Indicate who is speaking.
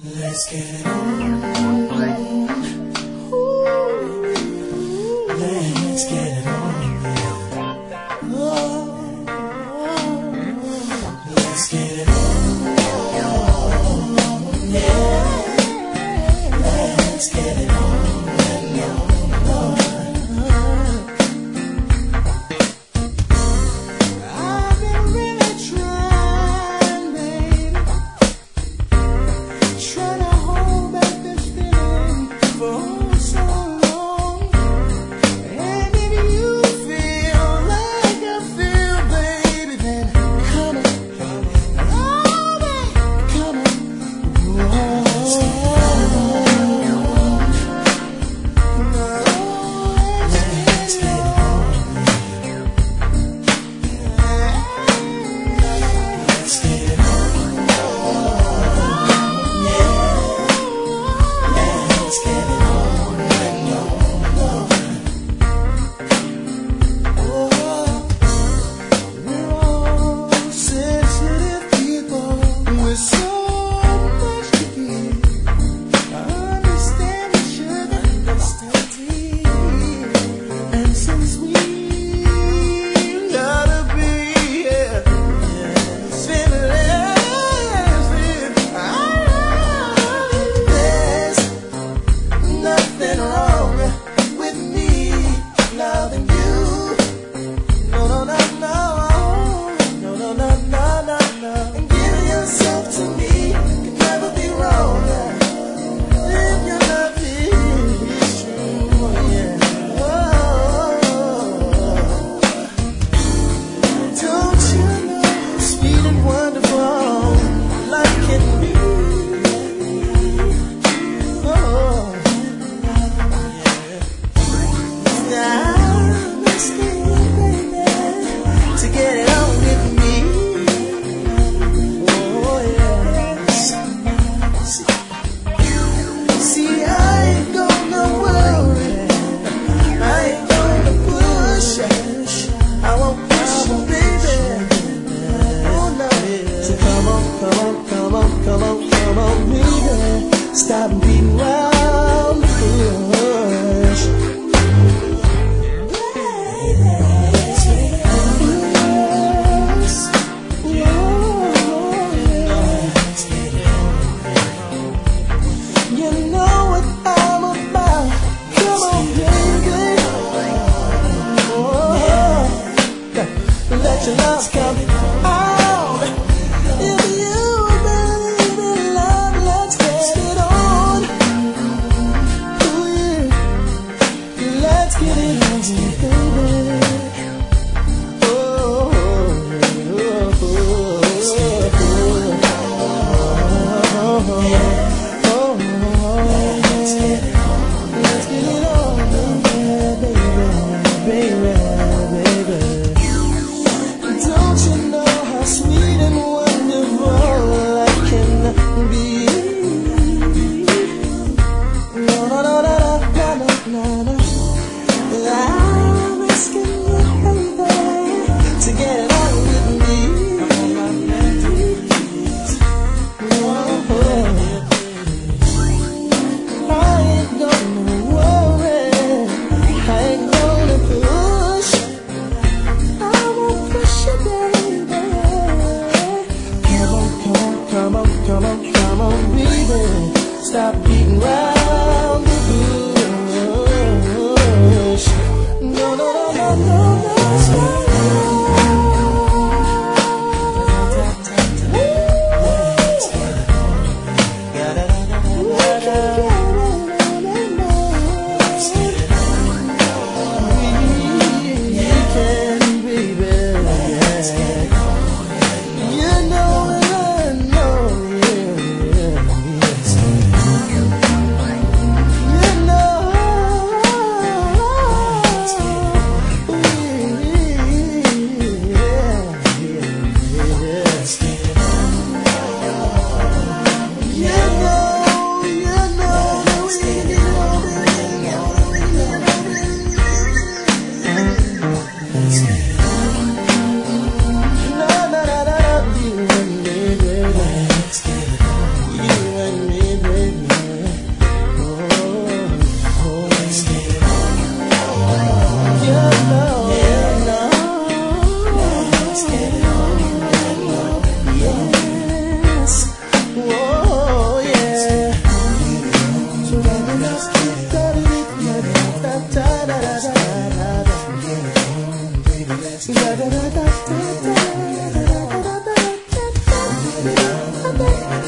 Speaker 1: Let's get it on. Ooh, let's get it on. Oh, let's get it on. Yeah, let's get it on. Stop beating around the bush. You know what I'm about. Come on, baby. Oh, let your love come out. If you believe in love, let's get it on. Ooh, yeah. Let's get it on, baby. Oh, oh, oh, oh, yeah. Let's get it on, baby, baby, baby. Don't you know how sweet and wonderful I can be? No, no, no, no, no, no, no. I'm asking you, baby, to get it on with me. I ain't gonna worry, I ain't gonna push, I won't push you, baby. Come on, come on, come on, baby. Stop beating round the bush. No, no, no, no, no, no. You and me. baby.